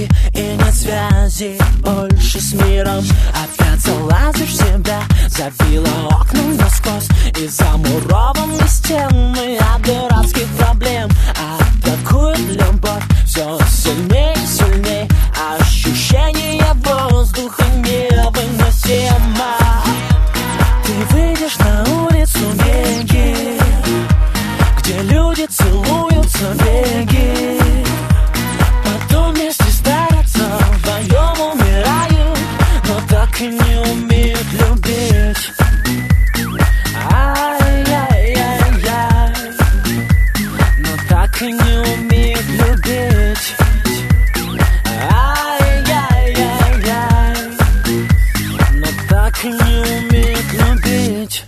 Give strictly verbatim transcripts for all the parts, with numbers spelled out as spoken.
любви и нет связи больше с миром. Опять залазишь в себя, забила окна насквозь и замурованы стены от дурацких проблем. Атакует любовь все сильнее и сильнее, ощущение воздуха невыносимо. Ты выйдешь на улицу, беги, где люди целуются, беги. Потом вместе старятся, вдвоем умирают, но так и не умеют любить. Ай-яй-яй-яй, но так и не умеют любить. Ай-яй-яй-яй, но так и не умеют любить.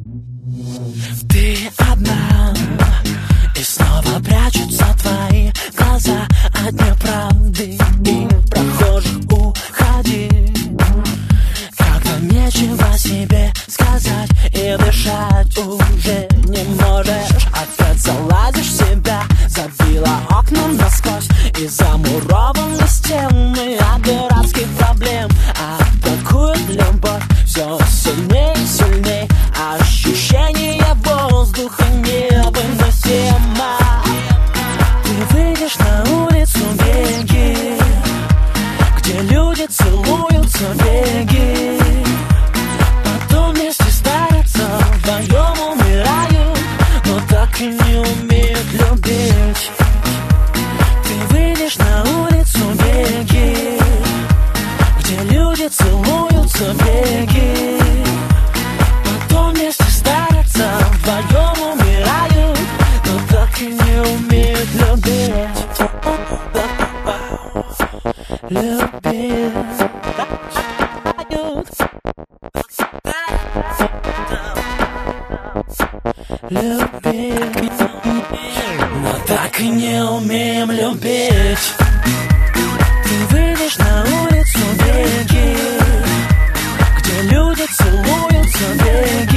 Ты одна, и снова прячутся твои глаза от неправды и прохожих. Уходи, когда нечего себе сказать и дышать уже не можешь. Опять залазишь в себя, забила окна насквозь и замурованы стены от дурацких проблем. Атакует любовь все сильнее и сильнее, ощущение воздуха невыносимо. Ты выйдешь на улицу, беги, где люди целуются, беги. Потом вместе старятся, вдвоем умирают, но так и не умеют любить. Ты выйдешь на улицу, беги, где люди целуются, беги. Потом вместе старятся, вдвоем умирают, но так и не умеют любить. Любить. Любить. Но так и не умеем любить. Ты выйдешь на улицу, беги, где люди целуются, беги.